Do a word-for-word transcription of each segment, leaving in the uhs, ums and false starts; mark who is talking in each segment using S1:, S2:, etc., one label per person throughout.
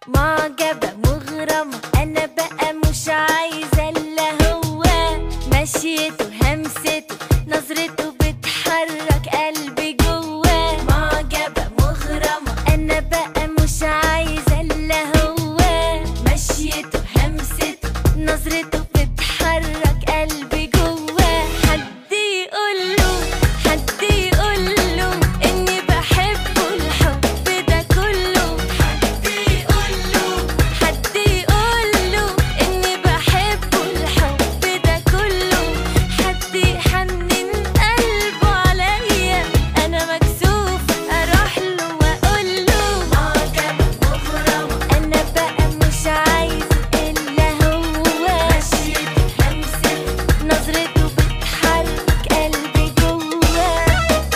S1: معجبة مغرمة، أنا بقى مش عايزة إلا هو. مشيته همسته نظرته بتحرك قلبي جواه. معجبة مغرمة، أنا بقى مش عايزة إلا هو. مشيته همسته نظرته بتحرك قلبي جواه. حد يقوله حد يقوله إني بحبه الحب ده كله. حد يقوله حد يقوله إني بحبه الحب ده كله. حد يحنن قلبه عليا، أنا مكسوفة أروح له وأقوله. معجبة مغرمة، أنا بقى مش عايزة إلا هو. مشيته همسته نظرته بتحرك قلبي جواه.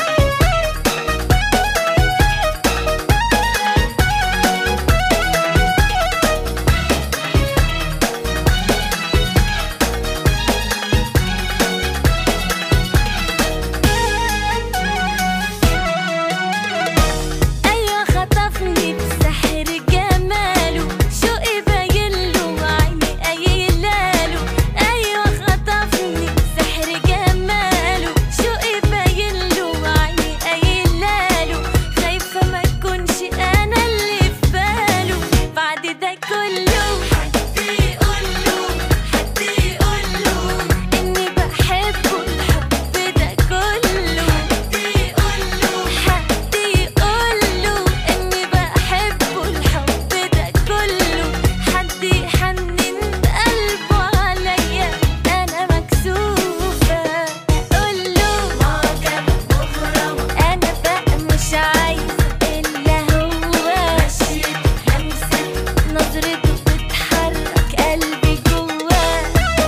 S1: أيوة خطفني بسحر جماله، شوقي باينله وعيني قايلاله. أيوة خطفني بسحر جماله، شوقي باينله وعيني قايلاله. خايفة ما تكونش أنا اللي في باله بعد ده كله. حد يقوله حد يقوله إني بحبه الحب ده كله. حد يقوله حد يقوله إني بحبه الحب ده كله. حد يحنن قلبه عليا، أنا مكسوفة أقوله. معجبة مغرمة، أنا بقى مش عايزة إلا هو. مشيته همسته نظرته بتحرك قلبي جواه.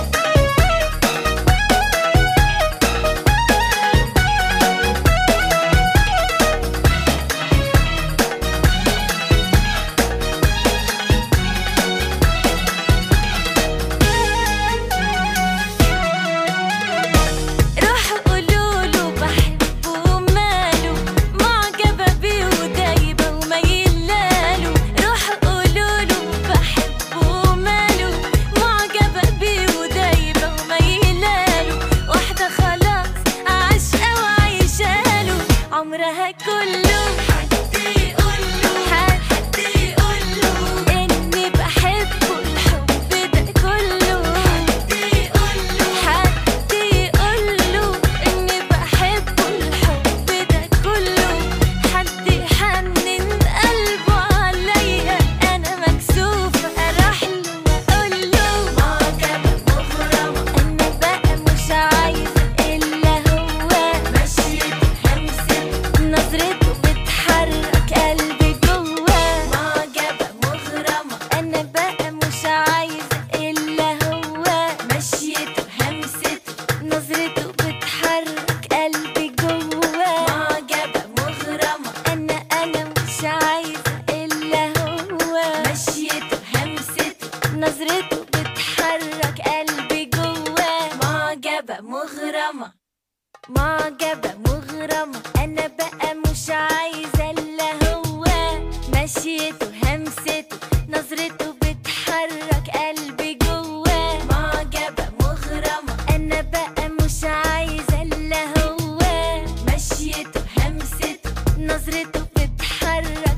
S1: روحوا قولوله بحبه وماله، معجبة بيه ودايبة وميلاله. روحوا قولوله بحبه وماله، معجبة بيه ودايبة وميلاله. واحدة خلاص عاشقة وعايشاله عمرها كله. حد يقوله حد يقوله إني بحبه الحب ده كله. حد يقوله حد يقوله إني بحبه الحب ده كله. حد يحنن قلبه عليا، أنا مكسوفة أروح له وأقوله. معجبة مغرمة، أنا بقى مش عايزة إلا هو. مشيته همسته نظرته بتحرك قلبي جواه. معجبة مغرمة، أنا بقى مش عايزة إلا هو. مشيته همسته نظرته بتحرك قلبي جواه. معجبة مغرمة، أنا أنا مش عايزة إلا هو. مشيته همسته نظرته بتحرك قلبي جواه. معجبة مغرمة معجبة مغرمة، أنا بقى مش عايزة إلا هو. مشيته همسته نظرته بتحرك قلبي جواه. معجبة مغرمة، أنا بقى مش عايزة إلا هو. مشيته همسته نظرته بتحرك